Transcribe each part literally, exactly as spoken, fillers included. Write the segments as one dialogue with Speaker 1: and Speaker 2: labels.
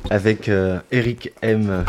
Speaker 1: avec euh, Eric M.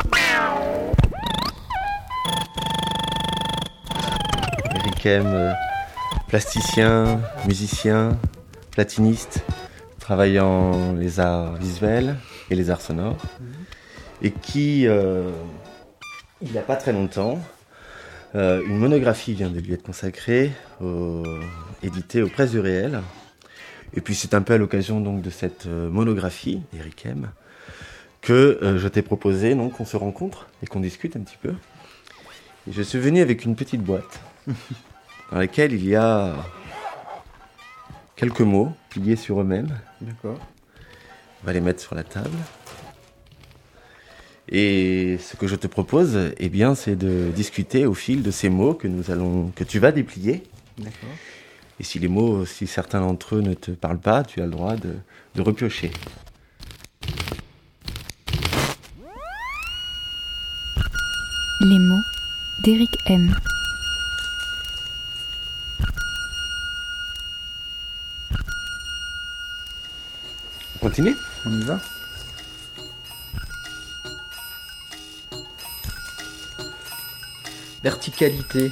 Speaker 1: Eric M, euh, plasticien, musicien, platiniste, travaillant les arts visuels et les arts sonores, mmh. et qui, euh, il n'y a pas très longtemps, euh, une monographie vient de lui être consacrée, au, éditée aux Presses du Réel. Et puis c'est un peu à l'occasion donc de cette euh, monographie, Eric M, que euh, je t'ai proposé donc qu'on se rencontre et qu'on discute un petit peu. Et je suis venu avec une petite boîte dans laquelle il y a quelques mots pliés sur eux-mêmes.
Speaker 2: D'accord.
Speaker 1: On va les mettre sur la table. Et ce que je te propose, eh bien, c'est de discuter au fil de ces mots que nous allons, que tu vas déplier.
Speaker 2: D'accord.
Speaker 1: Et si les mots, si certains d'entre eux ne te parlent pas, tu as le droit de, de repiocher.
Speaker 3: Les mots d'Eric M.
Speaker 1: On continue ?
Speaker 2: On y va ? Verticalité.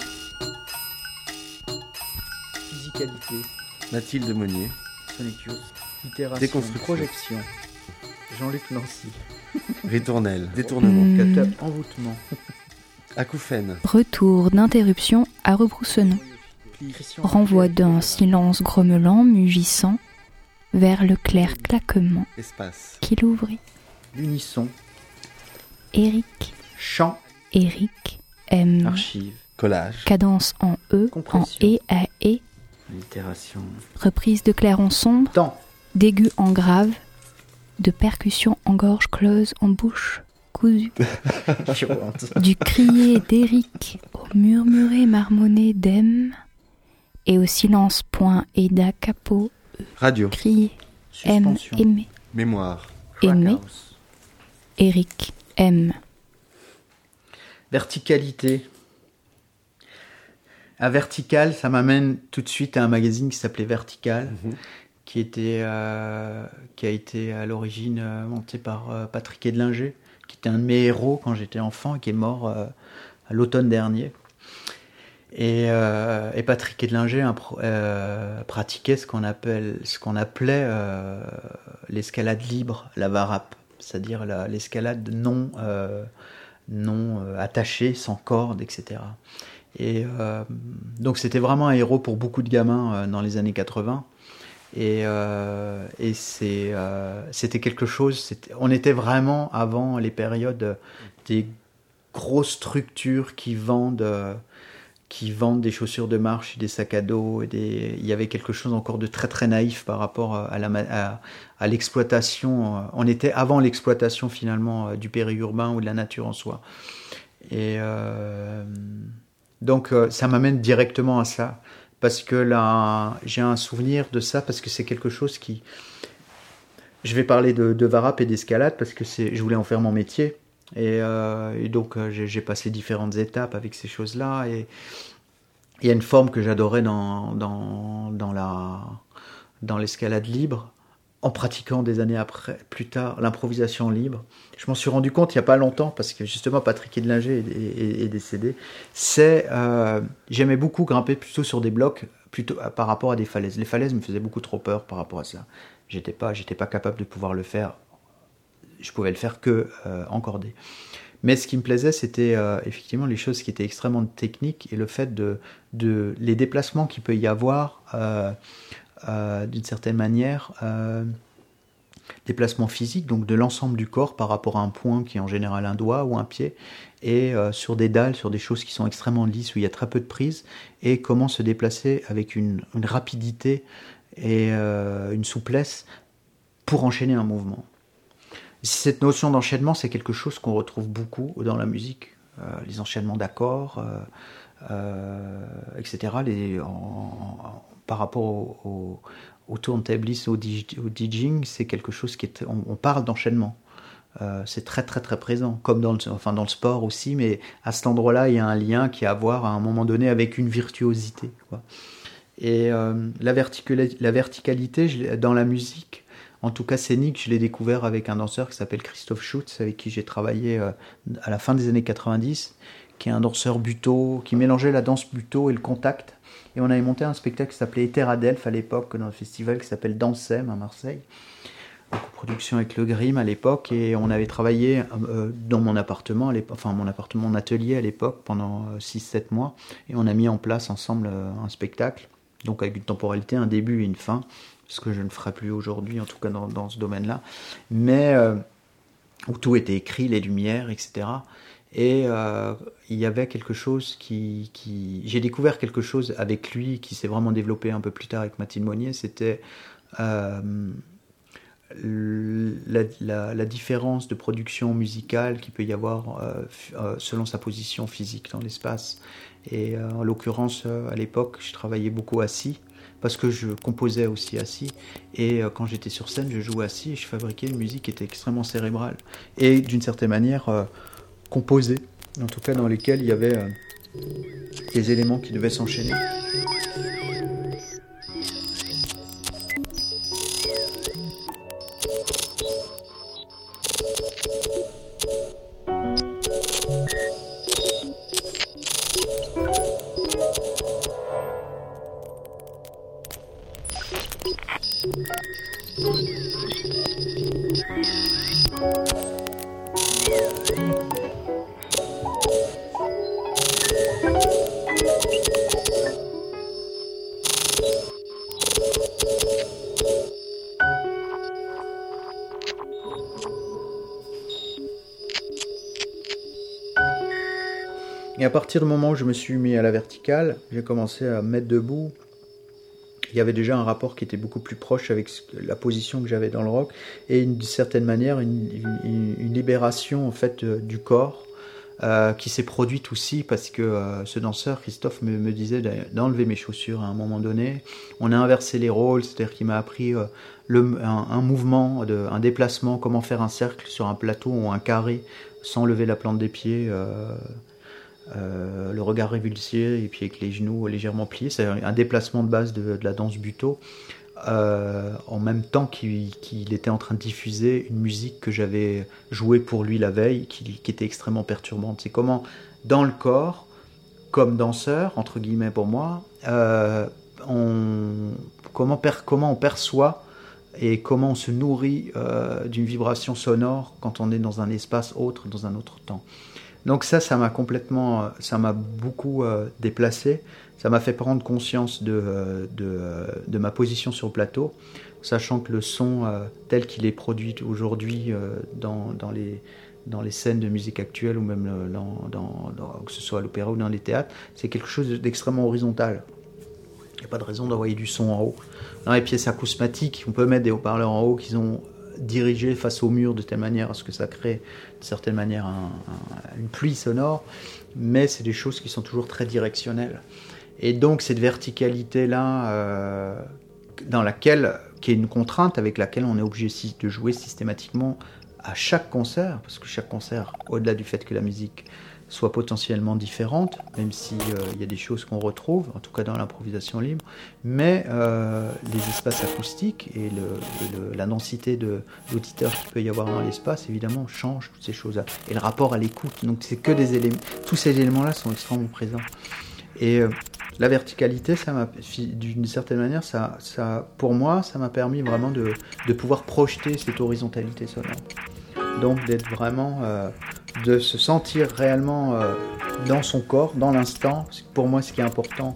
Speaker 2: Physicalité.
Speaker 1: Mathilde Monnier.
Speaker 2: Sonicus. Itération.
Speaker 1: Déconstruction.
Speaker 2: Projection. Jean-Luc Nancy.
Speaker 1: Ritournelle. Détournement.
Speaker 3: Mmh.
Speaker 2: Catap. Envoûtement.
Speaker 1: Acouphène.
Speaker 3: Retour d'interruption à rebroussenon. Renvoi d'un silence grommelant, mugissant, vers le clair claquement
Speaker 1: Espace.
Speaker 3: qui l'ouvrit.
Speaker 2: L'unisson.
Speaker 3: Eric,
Speaker 2: Chant.
Speaker 3: Eric, M.
Speaker 2: Archive.
Speaker 1: Collage.
Speaker 3: Cadence en E,
Speaker 2: Compression.
Speaker 3: en E à E.
Speaker 2: Allitération.
Speaker 3: Reprise de clair en sombre,
Speaker 2: Temps.
Speaker 3: d'aigu en grave, de percussion en gorge close, en bouche cousue. Du crier d'Eric au murmuré marmonné d'M, et au silence point et da capot,
Speaker 1: Radio.
Speaker 3: crier, M,
Speaker 2: Suspension.
Speaker 3: aimer,
Speaker 1: Mémoire.
Speaker 3: aimer,
Speaker 2: Crackhouse.
Speaker 3: Eric, M.
Speaker 2: Verticalité. À Vertical, ça m'amène tout de suite à un magazine qui s'appelait Vertical,
Speaker 1: Mmh.
Speaker 2: qui, était, euh, qui a été à l'origine euh, monté par euh, Patrick Edlinger, qui était un de mes héros quand j'étais enfant et qui est mort euh, à l'automne dernier. Et, euh, et Patrick Edlinger un pro- euh, pratiquait ce qu'on, appelle, ce qu'on appelait euh, l'escalade libre, la varap, c'est-à-dire la, l'escalade non, euh, non euh, attachée, sans corde, et cetera. Et euh, donc c'était vraiment un héros pour beaucoup de gamins euh, dans les années quatre-vingts. Et, euh, et c'est, euh, c'était quelque chose, c'était, on était vraiment avant les périodes des grosses structures qui vendent, euh, qui vendent des chaussures de marche, des sacs à dos. Et des, il y avait quelque chose encore de très très naïf par rapport à, la, à, à l'exploitation. On était avant l'exploitation finalement du périurbain ou de la nature en soi. Et euh, donc ça m'amène directement à ça. Parce que là, j'ai un souvenir de ça, parce que c'est quelque chose qui... Je vais parler de, de varap et d'escalade, parce que c'est, je voulais en faire mon métier. Et, euh, et donc, j'ai, j'ai passé différentes étapes avec ces choses-là. Et il y a une forme que j'adorais dans, dans, dans, la, dans l'escalade libre, en pratiquant des années après, plus tard, l'improvisation libre. Je m'en suis rendu compte il n'y a pas longtemps, parce que justement Patrick Edlinger est, est, est décédé. C'est, euh, j'aimais beaucoup grimper plutôt sur des blocs, plutôt par rapport à des falaises. Les falaises me faisaient beaucoup trop peur par rapport à ça. J'étais pas, j'étais pas capable de pouvoir le faire. Je pouvais le faire que euh, en cordée. Mais ce qui me plaisait, c'était euh, effectivement les choses qui étaient extrêmement techniques et le fait de, de les déplacements qu'il peut y avoir. Euh, Euh, d'une certaine manière, euh, déplacement physique, donc de l'ensemble du corps par rapport à un point qui est en général un doigt ou un pied, et euh, sur des dalles, sur des choses qui sont extrêmement lisses, où il y a très peu de prise, et comment se déplacer avec une, une rapidité et euh, une souplesse pour enchaîner un mouvement. Cette notion d'enchaînement, c'est quelque chose qu'on retrouve beaucoup dans la musique, euh, les enchaînements d'accords, euh, euh, et cetera, les, en, en, par rapport au, au, au turntablisme, au, au DJing, c'est quelque chose qui est... On, on parle d'enchaînement. Euh, c'est très très très présent, comme dans le, enfin, dans le sport aussi, mais à cet endroit-là, il y a un lien qui a à voir à un moment donné avec une virtuosité, quoi. Et euh, la, verticali- la verticalité je, dans la musique, En tout cas, scénique, je l'ai découvert avec un danseur qui s'appelle Christophe Schutz, avec qui j'ai travaillé euh, à la fin des années quatre-vingt-dix, qui est un danseur buto, qui mélangeait la danse buto et le contact. Et on avait monté un spectacle qui s'appelait Etéradelph à l'époque, dans un festival qui s'appelle Dansem à Marseille, en coproduction avec le Grimm à l'époque. Et on avait travaillé euh, dans mon appartement, à enfin mon appartement, mon atelier à l'époque, pendant euh, six sept mois. Et on a mis en place ensemble euh, un spectacle, donc avec une temporalité, un début et une fin, ce que je ne ferai plus aujourd'hui, en tout cas dans, dans ce domaine-là, mais euh, où tout était écrit, les lumières, et cetera. Et euh, il y avait quelque chose qui, qui... J'ai découvert quelque chose avec lui qui s'est vraiment développé un peu plus tard avec Mathilde Monnier, c'était euh, la, la, la différence de production musicale qu'il peut y avoir euh, euh, selon sa position physique dans l'espace. Et euh, en l'occurrence, euh, à l'époque, je travaillais beaucoup assis, parce que je composais aussi assis, et euh, quand j'étais sur scène, je jouais assis, et je fabriquais une musique qui était extrêmement cérébrale, et d'une certaine manière euh, composée, en tout cas dans lesquelles il y avait euh, des éléments qui devaient s'enchaîner. Et à partir du moment où je me suis mis à la verticale, j'ai commencé à me mettre debout. Il y avait déjà un rapport qui était beaucoup plus proche avec la position que j'avais dans le rock, et d'une certaine manière une, une, une libération en fait du corps euh, qui s'est produite aussi parce que euh, ce danseur Christophe me, me disait d'enlever mes chaussures à un moment donné. On a inversé les rôles, c'est-à-dire qu'il m'a appris euh, le, un, un mouvement, de, un déplacement, comment faire un cercle sur un plateau ou un carré sans lever la plante des pieds. Euh, Euh, le regard révulsé et puis avec les genoux légèrement pliés, c'est un déplacement de base de, de la danse buto, euh, en même temps qu'il, qu'il était en train de diffuser une musique que j'avais jouée pour lui la veille, qui, qui était extrêmement perturbante. C'est comment dans le corps, comme danseur entre guillemets pour moi, euh, on, comment, per, comment on perçoit et comment on se nourrit euh, d'une vibration sonore quand on est dans un espace autre, dans un autre temps. Donc ça, ça m'a complètement, ça m'a beaucoup euh, déplacé. Ça m'a fait prendre conscience de, de, de ma position sur le plateau, sachant que le son euh, tel qu'il est produit aujourd'hui euh, dans, dans, les, dans les scènes de musique actuelle, ou même dans, dans, dans, que ce soit à l'opéra ou dans les théâtres, c'est quelque chose d'extrêmement horizontal. Il n'y a pas de raison d'envoyer du son en haut. Dans les pièces acousmatiques, on peut mettre des haut-parleurs en haut qui ont dirigé face au mur de telle manière à ce que ça crée de certaine manière un, un, une pluie sonore, mais c'est des choses qui sont toujours très directionnelles. Et donc cette verticalité-là, euh, dans laquelle, qui est une contrainte avec laquelle on est obligé de jouer systématiquement à chaque concert, parce que chaque concert, au-delà du fait que la musique soit potentiellement différente, même s'il euh, y a des choses qu'on retrouve, en tout cas dans l'improvisation libre, mais euh, les espaces acoustiques et, le, et le, la densité de l'auditeur qu'il peut y avoir dans l'espace, évidemment, changent toutes ces choses-là. Et le rapport à l'écoute, donc c'est que des éléments, tous ces éléments-là sont extrêmement présents. Et euh, la verticalité, ça m'a, d'une certaine manière, ça, ça, pour moi, ça m'a permis vraiment de, de pouvoir projeter cette horizontalité sonore. Donc d'être vraiment, euh, de se sentir réellement euh, dans son corps, dans l'instant. Pour moi, ce qui est important.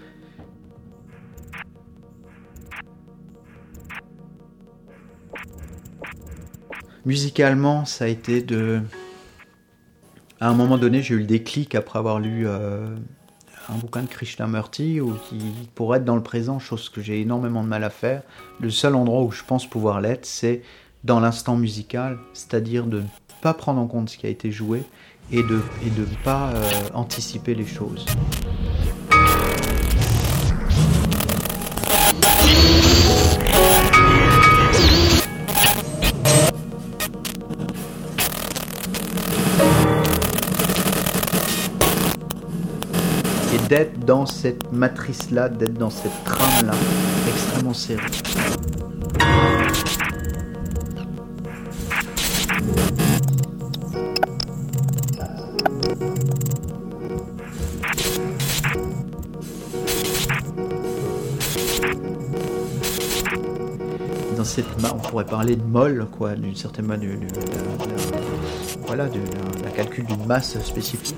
Speaker 2: Musicalement, ça a été de... À un moment donné, j'ai eu le déclic après avoir lu euh, un bouquin de Krishnamurti, où qui, pour être dans le présent, chose que j'ai énormément de mal à faire, le seul endroit où je pense pouvoir l'être, c'est dans l'instant musical, c'est-à-dire de ne pas prendre en compte ce qui a été joué et de et de ne pas euh, anticiper les choses. Et d'être dans cette matrice-là, d'être dans cette trame-là, extrêmement serrée. dans cette, on pourrait parler de molle, quoi, d'une certaine manière, de, de, de, de, voilà, de, de, de calcul d'une masse spécifique.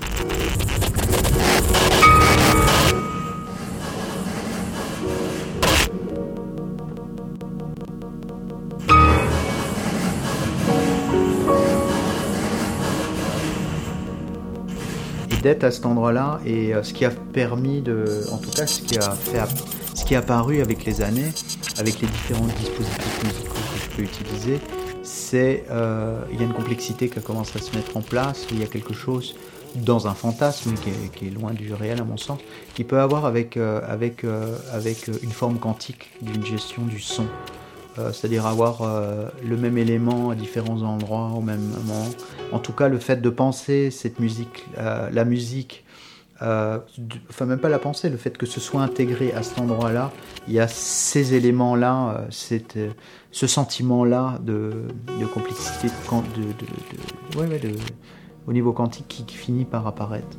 Speaker 2: D'être à cet endroit-là, et euh, ce qui a permis de, en tout cas ce qui a fait, ce qui est apparu avec les années, avec les différents dispositifs musicaux que je peux utiliser, c'est euh, il y a une complexité qui commence à se mettre en place, il y a quelque chose dans un fantasme qui est, qui est loin du réel à mon sens, qui peut avoir avec euh, avec euh, avec une forme quantique d'une gestion du son. Euh, c'est-à-dire avoir euh, le même élément à différents endroits au même moment. En tout cas, le fait de penser cette musique, euh, la musique, euh, de, enfin même pas la penser, le fait que ce soit intégré à cet endroit-là, il y a ces éléments-là, euh, cette, euh, ce sentiment-là de, de complexité, de, de, de, de, ouais, ouais, de, au niveau quantique qui, qui finit par apparaître.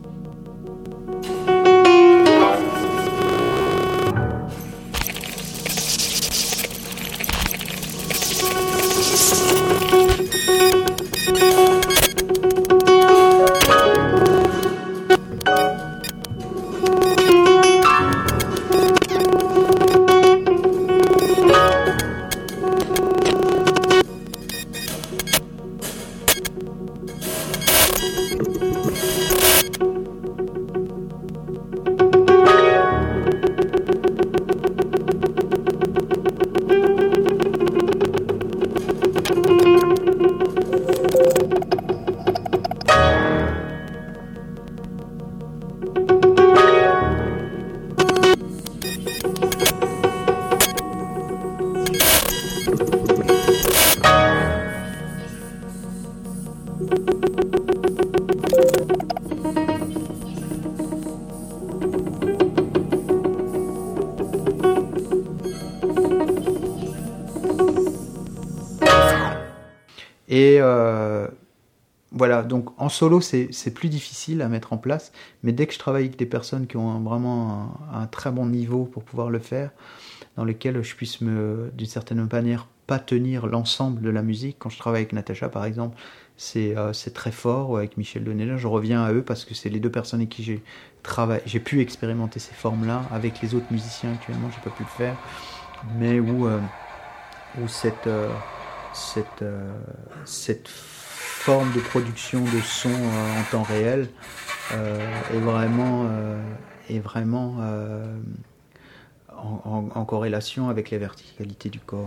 Speaker 2: Et euh, voilà, donc en solo, c'est, c'est plus difficile à mettre en place, mais dès que je travaille avec des personnes qui ont un, vraiment un, un très bon niveau pour pouvoir le faire, dans lesquelles je puisse, me, d'une certaine manière, pas tenir l'ensemble de la musique. Quand je travaille avec Natacha, par exemple, c'est, euh, c'est très fort, ou avec Michel Donella, je reviens à eux parce que c'est les deux personnes avec qui j'ai travaillé, j'ai pu expérimenter ces formes-là. Avec les autres musiciens, actuellement, j'ai pas pu le faire, mais où, euh, où cette... Euh, Cette, euh, cette forme de production de son euh, en temps réel euh, est vraiment, euh, est vraiment euh, en, en, en corrélation avec les verticalités du corps.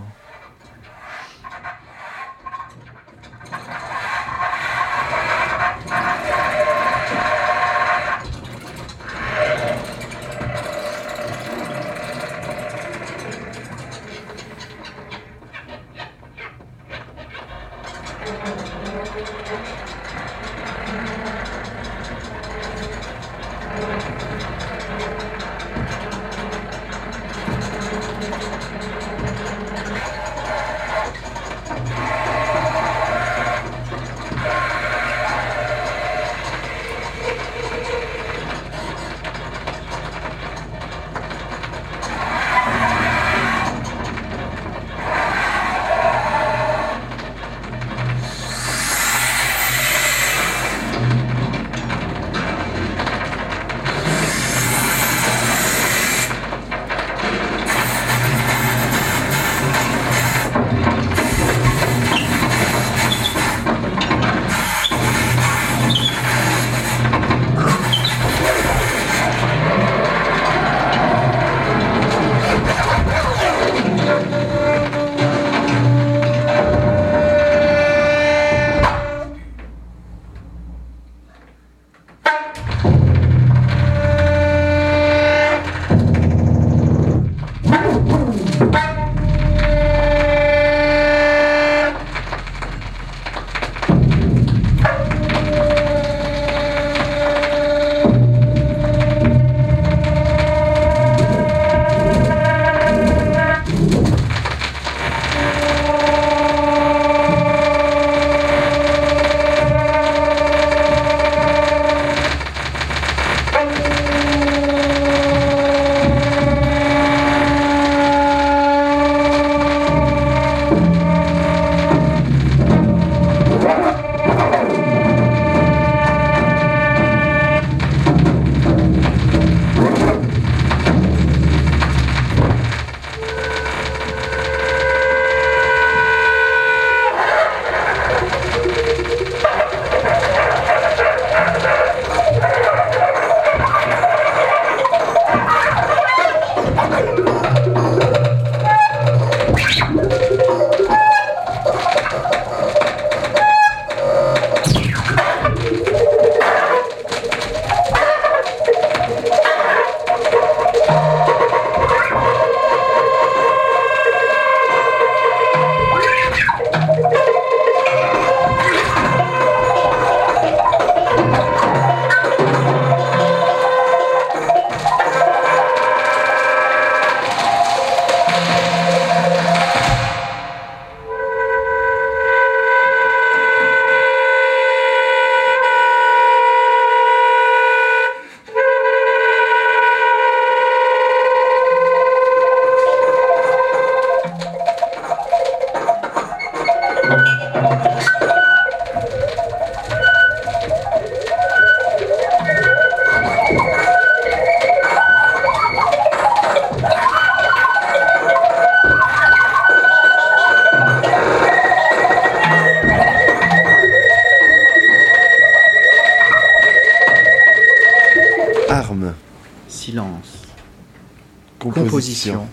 Speaker 1: Armes.
Speaker 2: Silence.
Speaker 1: Composition.
Speaker 2: Composition.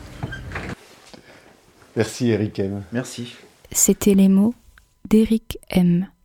Speaker 1: Merci Eric M.
Speaker 2: Merci.
Speaker 3: C'était les mots d'Eric M.